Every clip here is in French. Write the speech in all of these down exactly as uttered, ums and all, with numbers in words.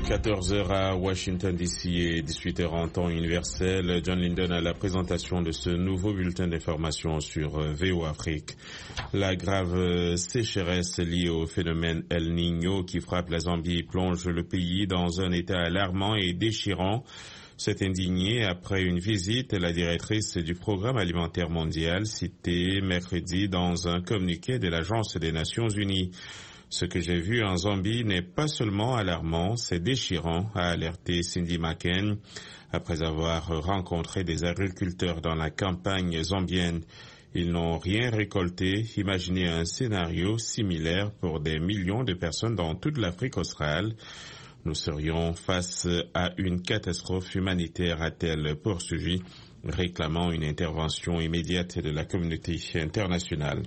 quatorze heures à Washington D C et dix-huit heures en temps universel. John Linden à la présentation de ce nouveau bulletin d'information sur V O Afrique. La grave sécheresse liée au phénomène El Niño qui frappe la Zambie plonge le pays dans un état alarmant et déchirant. S'est indignée après une visite la directrice du Programme alimentaire mondial citée mercredi dans un communiqué de l'Agence des Nations Unies. Ce que j'ai vu en Zambie n'est pas seulement alarmant, c'est déchirant, a alerté Cindy McCain après avoir rencontré des agriculteurs dans la campagne zambienne. Ils n'ont rien récolté. Imaginez un scénario similaire pour des millions de personnes dans toute l'Afrique australe. Nous serions face à une catastrophe humanitaire, a-t-elle poursuivi, réclamant une intervention immédiate de la communauté internationale.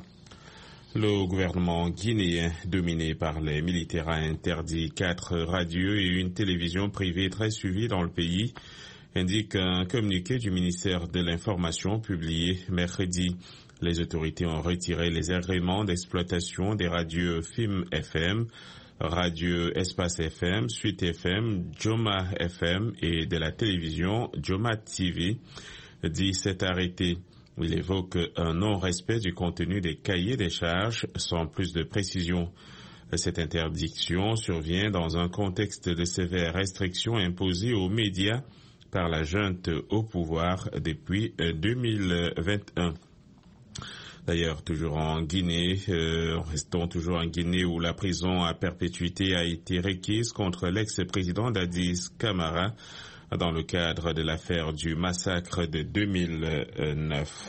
Le gouvernement guinéen, dominé par les militaires, a interdit quatre radios et une télévision privée très suivie dans le pays, indique un communiqué du ministère de l'Information publié mercredi. Les autorités ont retiré les agréments d'exploitation des radios F I M F M, Radio Espace F M, Suite F M, Joma F M et de la télévision Joma T V, dit cet arrêté. Il évoque un non-respect du contenu des cahiers des charges sans plus de précision. Cette interdiction survient dans un contexte de sévères restrictions imposées aux médias par la junte au pouvoir depuis deux mille vingt et un. D'ailleurs, toujours en Guinée, euh, restons toujours en Guinée où la prison à perpétuité a été requise contre l'ex-président Dadis Camara dans le cadre de l'affaire du massacre de deux mille neuf.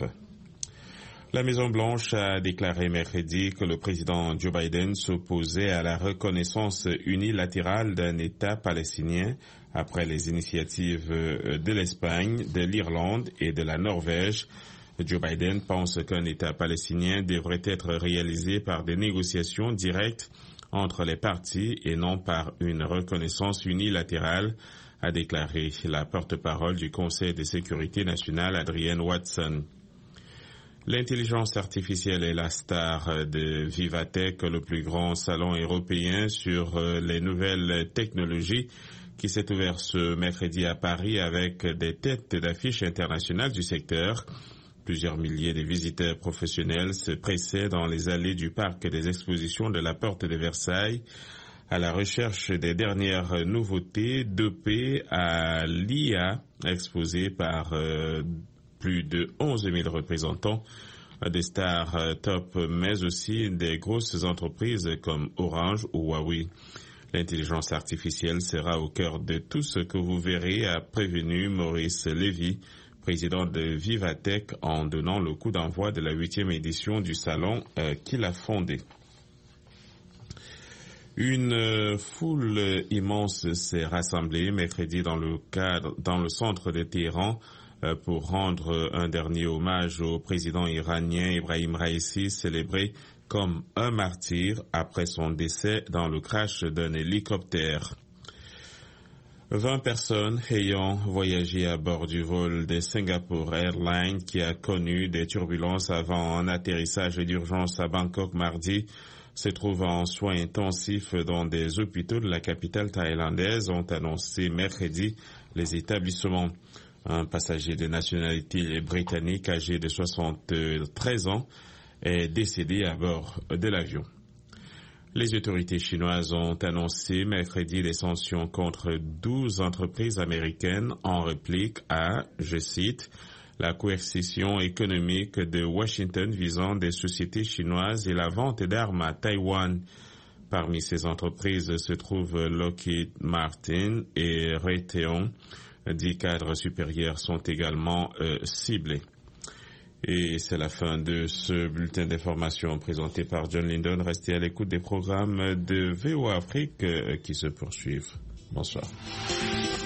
La Maison-Blanche a déclaré mercredi que le président Joe Biden s'opposait à la reconnaissance unilatérale d'un État palestinien après les initiatives de l'Espagne, de l'Irlande et de la Norvège. Joe Biden pense qu'un État palestinien devrait être réalisé par des négociations directes entre les parties et non par une reconnaissance unilatérale, a déclaré la porte-parole du Conseil de sécurité nationale, Adrienne Watson. L'intelligence artificielle est la star de Vivatech, le plus grand salon européen sur les nouvelles technologies qui s'est ouvert ce mercredi à Paris avec des têtes d'affiche internationales du secteur. Plusieurs milliers de visiteurs professionnels se pressaient dans les allées du parc des expositions de la Porte de Versailles à la recherche des dernières nouveautés dopées à l'I A exposées par euh, plus de onze mille représentants des stars euh, top, mais aussi des grosses entreprises comme Orange ou Huawei. L'intelligence artificielle sera au cœur de tout ce que vous verrez, a prévenu Maurice Lévy, président de Vivatech, en donnant le coup d'envoi de la huitième édition du salon euh, qu'il a fondé. Une foule immense s'est rassemblée mercredi dans le cadre, dans le centre de Téhéran pour rendre un dernier hommage au président iranien Ebrahim Raïssi, célébré comme un martyr après son décès dans le crash d'un hélicoptère. vingt personnes ayant voyagé à bord du vol de Singapore Airlines qui a connu des turbulences avant un atterrissage d'urgence à Bangkok mardi se trouvent en soins intensifs dans des hôpitaux de la capitale thaïlandaise, ont annoncé mercredi les établissements. Un passager de nationalité britannique âgé de soixante-treize ans est décédé à bord de l'avion. Les autorités chinoises ont annoncé mercredi des sanctions contre douze entreprises américaines en réplique à, je cite, la coercition économique de Washington visant des sociétés chinoises et la vente d'armes à Taïwan. Parmi ces entreprises se trouvent Lockheed Martin et Raytheon. Dix cadres supérieurs sont également euh, ciblés. Et c'est la fin de ce bulletin d'information présenté par John Linden. Restez à l'écoute des programmes de V O Afrique euh, qui se poursuivent. Bonsoir.